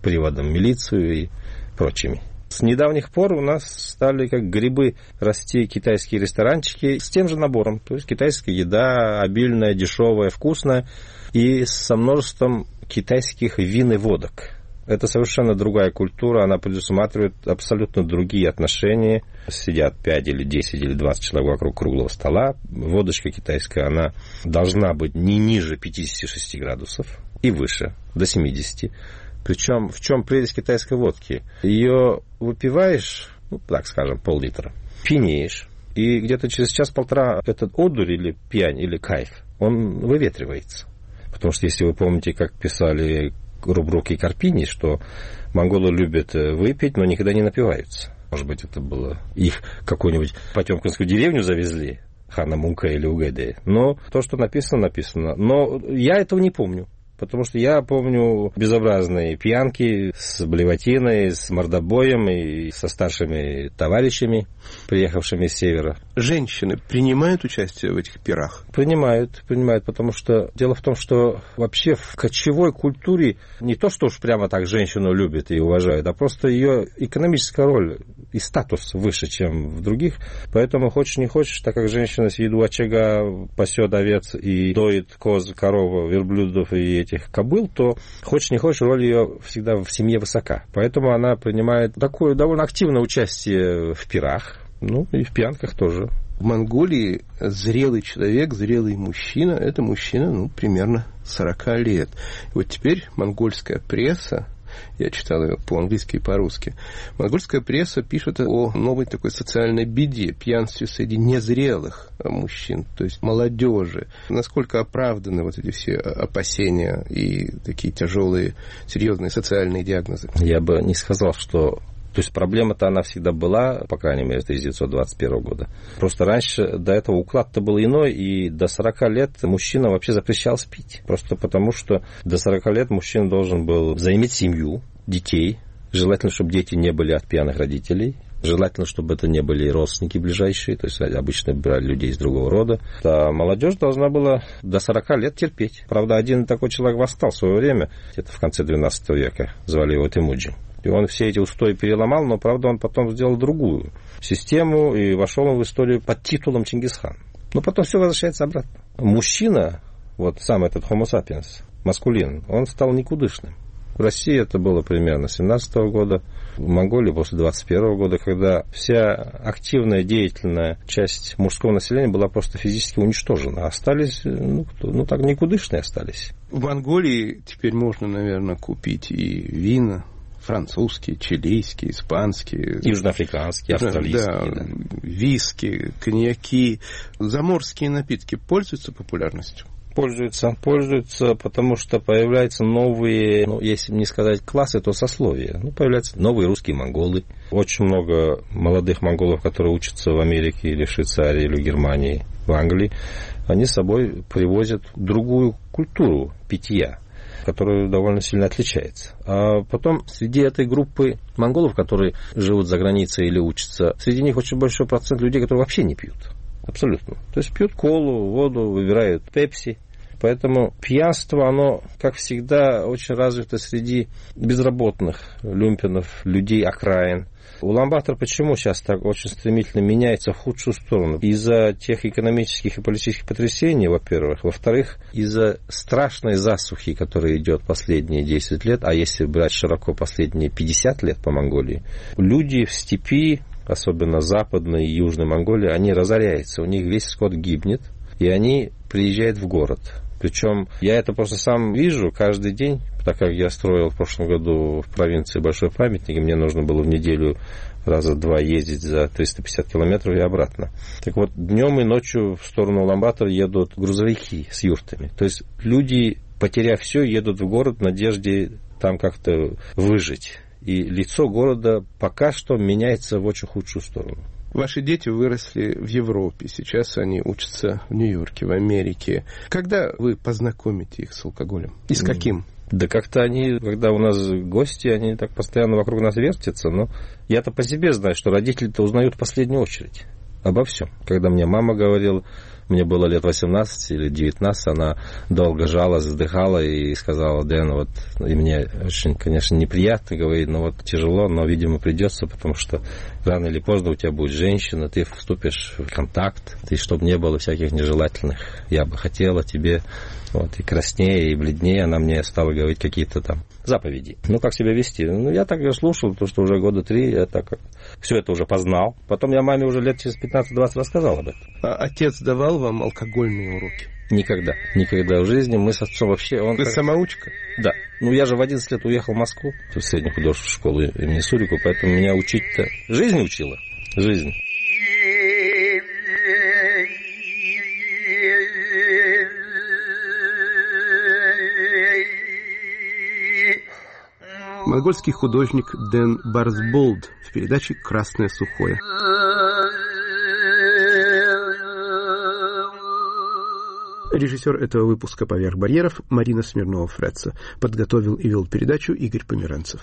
приводом в милицию и прочими. С недавних пор у нас стали как грибы расти китайские ресторанчики с тем же набором. То есть китайская еда обильная, дешевая, вкусная и со множеством китайских вин и водок. Это совершенно другая культура, она предусматривает абсолютно другие отношения. Сидят пять или десять или двадцать человек вокруг круглого стола. Водочка китайская, она должна быть не ниже пятьдесят шесть градусов и выше, до семидесяти. Причем в чем прелесть китайской водки? Ее выпиваешь, ну, так скажем, пол-литра, пьянеешь, и где-то через час-полтора этот одурь или пьянь, или кайф, он выветривается. Потому что, если вы помните, как писали Рубрук и Карпини, что монголы любят выпить, но никогда не напиваются. Может быть, это было их какую-нибудь потемкинскую деревню завезли, Хана Мунка или Угэдэ. Но то, что написано, написано. Но я этого не помню. Потому что я помню безобразные пьянки с блевотиной, с мордобоем и со старшими товарищами, приехавшими с севера. Женщины принимают участие в этих пирах? Принимают, принимают, потому что дело в том, что вообще в кочевой культуре не то, что уж прямо так женщину любят и уважают, а просто ее экономическая роль и статус выше, чем в других. Поэтому хочешь не хочешь, так как женщина сидит у очага, пасет овец и доит коз, корову, верблюдов и этих кобыл, то хочешь не хочешь, роль ее всегда в семье высока. Поэтому она принимает такое довольно активное участие в пирах, ну и в пьянках тоже. В Монголии зрелый человек, зрелый мужчина, это мужчина, ну, примерно сорок лет. И вот теперь монгольская пресса, я читал ее по-английски и по-русски, монгольская пресса пишет о новой такой социальной беде, пьянстве среди незрелых мужчин, то есть молодежи. Насколько оправданы вот эти все опасения и такие тяжелые, серьезные социальные диагнозы? Я бы не сказал, что... То есть проблема-то она всегда была, по крайней мере, с тысяча девятьсот двадцать первого года. Просто раньше до этого уклад-то был иной, и до сорока лет мужчина вообще запрещался пить. Просто потому, что до сорока лет мужчина должен был заиметь семью, детей. Желательно, чтобы дети не были от пьяных родителей. Желательно, чтобы это не были родственники ближайшие, то есть обычно брали людей из другого рода. А молодежь должна была до сорока лет терпеть. Правда, один такой человек восстал в свое время, где-то в конце двенадцатого века, звали его Темуджин. И он все эти устои переломал, но, правда, он потом сделал другую систему и вошел в историю под титулом Чингисхан. Но потом все возвращается обратно. Мужчина, вот сам этот Homo sapiens, маскулин, он стал никудышным. В России это было примерно с семнадцатого года, в Монголии после двадцать первого года, когда вся активная, деятельная часть мужского населения была просто физически уничтожена. Остались, ну, ну так, никудышные остались. В Монголии теперь можно, наверное, купить и вина, французские, чилийские, испанские, южноафриканские, австралийские, да, да. Виски, коньяки. Заморские напитки пользуются популярностью? Пользуются, пользуются, потому что появляются новые, ну, если не сказать классы, то сословия. Ну, появляются новые русские монголы. Очень много молодых монголов, которые учатся в Америке или в Швейцарии, или в Германии, в Англии. Они с собой привозят другую культуру питья, которая довольно сильно отличается. А потом среди этой группы монголов, которые живут за границей или учатся, среди них очень большой процент людей, которые вообще не пьют. Абсолютно. То есть пьют колу, воду, выбирают пепси. Поэтому пьянство, оно, как всегда, очень развито среди безработных, люмпенов, людей окраин. Улан-Батор почему сейчас так очень стремительно меняется в худшую сторону? Из-за тех экономических и политических потрясений, во-первых. Во-вторых, из-за страшной засухи, которая идет последние десять лет, а если брать широко последние пятьдесят лет по Монголии, люди в степи, особенно западной и южной Монголии, они разоряются, у них весь скот гибнет, и они приезжают в город. Причем я это просто сам вижу каждый день, так как я строил в прошлом году в провинции большой памятник, и мне нужно было в неделю раза два ездить за триста пятьдесят километров и обратно. Так вот, днем и ночью в сторону Улан-Батора едут грузовики с юртами. То есть люди, потеряв все, едут в город в надежде там как-то выжить. И лицо города пока что меняется в очень худшую сторону. Ваши дети выросли в Европе, сейчас они учатся в Нью-Йорке, в Америке. Когда вы познакомите их с алкоголем? И с каким? Да как-то они, когда у нас гости, они так постоянно вокруг нас вертятся. Но я-то по себе знаю, что родители-то узнают в последнюю очередь обо всем. Когда мне мама говорила, мне было лет восемнадцать или девятнадцать, она долго жалась, вздыхала и сказала: Дэн, вот, и мне очень, конечно, неприятно, говорит, ну вот тяжело, но, видимо, придется, потому что рано или поздно у тебя будет женщина, ты вступишь в контакт, и чтобы не было всяких нежелательных, я бы хотела тебе, вот, и краснее, и бледнее, она мне стала говорить какие-то там заповеди. Ну, как себя вести? Ну, я так ее слушал, потому что уже года три я так все это уже познал. Потом я маме уже лет через пятнадцать-двадцать рассказал об этом. А отец давал вам алкогольные уроки? Никогда. Никогда в жизни. Мы с отцом вообще... Он Вы как... самоучка? Да. Ну, я же в одиннадцать лет уехал в Москву, в среднюю художественную школу имени Сурику, поэтому меня учить-то... Жизнь учила. Жизнь. Монгольский художник Дэн Барсболд в передаче «Красное сухое». Режиссер этого выпуска «Поверх барьеров» Марина Смирнова-Фреца. Подготовил и вел передачу Игорь Померанцев.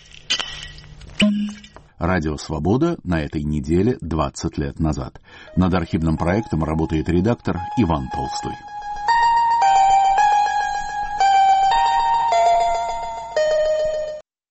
Радио «Свобода» на этой неделе двадцать лет назад. Над архивным проектом работает редактор Иван Толстой.